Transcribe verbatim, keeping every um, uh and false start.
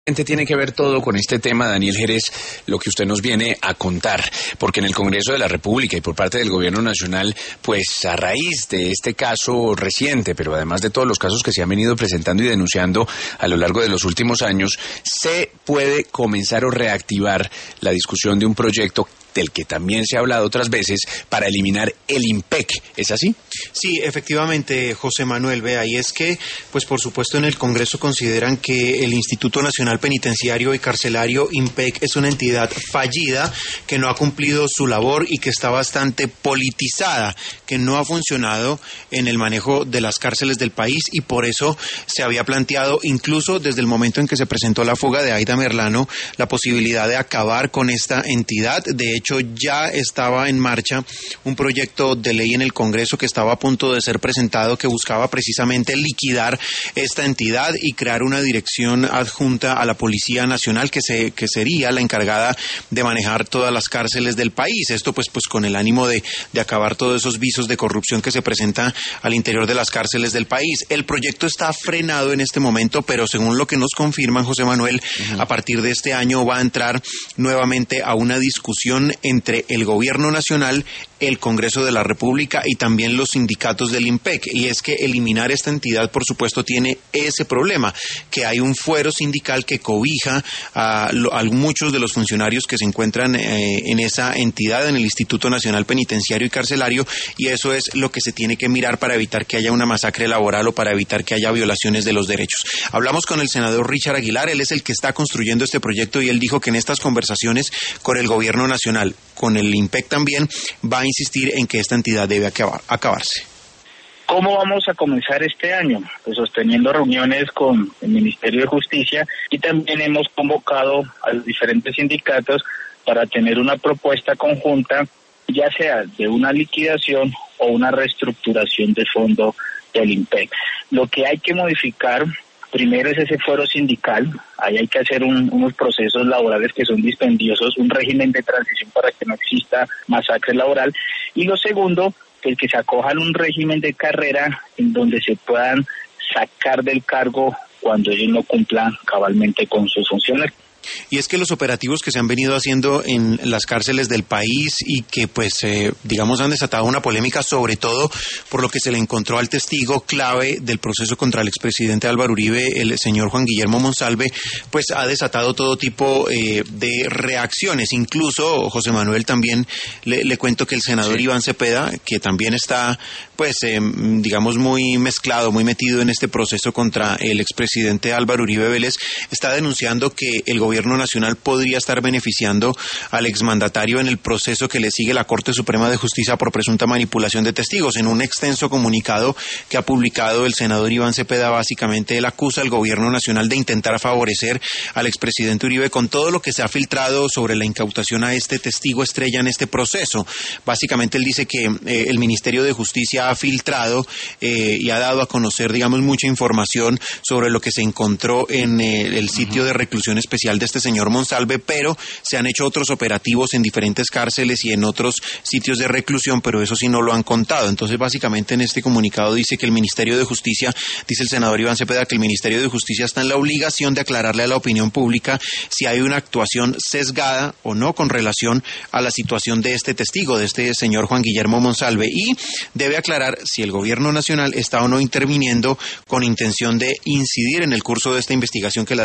Tiene que ver todo con este tema, Daniel Jerez, lo que usted nos viene a contar, porque en el Congreso de la República y por parte del Gobierno Nacional, pues a raíz de este caso reciente, pero además de todos los casos que se han venido presentando y denunciando a lo largo de los últimos años, se puede comenzar o reactivar la discusión de un proyecto del que también se ha hablado otras veces para eliminar el IMPEC. ¿Es así? Sí, efectivamente, José Manuel, vea, y es que, pues por supuesto en el Congreso consideran que el Instituto Nacional Penitenciario y Carcelario IMPEC es una entidad fallida, que no ha cumplido su labor y que está bastante politizada, que no ha funcionado en el manejo de las cárceles del país, y por eso se había planteado, incluso desde el momento en que se presentó la fuga de Aida Merlano, la posibilidad de acabar con esta entidad. De hecho, ya estaba en marcha un proyecto de ley en el Congreso que estaba a punto de ser presentado, que buscaba precisamente liquidar esta entidad y crear una dirección adjunta a la Policía Nacional que se que sería la encargada de manejar todas las cárceles del país. Esto pues pues con el ánimo de, de acabar todos esos visos de corrupción que se presentan al interior de las cárceles del país. El proyecto está frenado en este momento, pero según lo que nos confirman, José Manuel, uh-huh. a partir de este año va a entrar nuevamente a una discusión entre el Gobierno Nacional, el Congreso de la República y también los sindicatos del IMPEC, y es que eliminar esta entidad, por supuesto, tiene ese problema, que hay un fuero sindical que cobija a, a muchos de los funcionarios que se encuentran eh, en esa entidad, en el Instituto Nacional Penitenciario y Carcelario, y eso es lo que se tiene que mirar para evitar que haya una masacre laboral o para evitar que haya violaciones de los derechos. Hablamos con el senador Richard Aguilar, él es el que está construyendo este proyecto, y él dijo que en estas conversaciones con el Gobierno Nacional, con el IMPEC también, va a insistir en que esta entidad debe acabar, acabarse. ¿Cómo vamos a comenzar este año? Pues sosteniendo reuniones con el Ministerio de Justicia, y también hemos convocado a los diferentes sindicatos para tener una propuesta conjunta, ya sea de una liquidación o una reestructuración de fondo del IMPEC. Lo que hay que modificar primero es ese fuero sindical. Ahí hay que hacer un, unos procesos laborales que son dispendiosos, un régimen de transición para que no exista masacre laboral. Y lo segundo, el que se acojan un régimen de carrera en donde se puedan sacar del cargo cuando ellos no cumplan cabalmente con sus funciones. Y es que los operativos que se han venido haciendo en las cárceles del país y que pues eh, digamos han desatado una polémica, sobre todo por lo que se le encontró al testigo clave del proceso contra el expresidente Álvaro Uribe, el señor Juan Guillermo Monsalve, pues ha desatado todo tipo eh, de reacciones. Incluso, José Manuel, también le, le cuento que el senador sí. Iván Cepeda, que también está pues eh, digamos muy mezclado, muy metido en este proceso contra el expresidente Álvaro Uribe Vélez, está denunciando que el gobierno Gobierno Nacional podría estar beneficiando al exmandatario en el proceso que le sigue la Corte Suprema de Justicia por presunta manipulación de testigos. En un extenso comunicado que ha publicado el senador Iván Cepeda, básicamente él acusa al Gobierno Nacional de intentar favorecer al expresidente Uribe con todo lo que se ha filtrado sobre la incautación a este testigo estrella en este proceso. Básicamente él dice que eh, el Ministerio de Justicia ha filtrado eh, y ha dado a conocer, digamos, mucha información sobre lo que se encontró en eh, el sitio de reclusión especial de este señor Monsalve, pero se han hecho otros operativos en diferentes cárceles y en otros sitios de reclusión, pero eso sí no lo han contado. Entonces, básicamente en este comunicado dice que el Ministerio de Justicia, dice el senador Iván Cepeda, que el Ministerio de Justicia está en la obligación de aclararle a la opinión pública si hay una actuación sesgada o no con relación a la situación de este testigo, de este señor Juan Guillermo Monsalve, y debe aclarar si el Gobierno Nacional está o no interviniendo con intención de incidir en el curso de esta investigación que la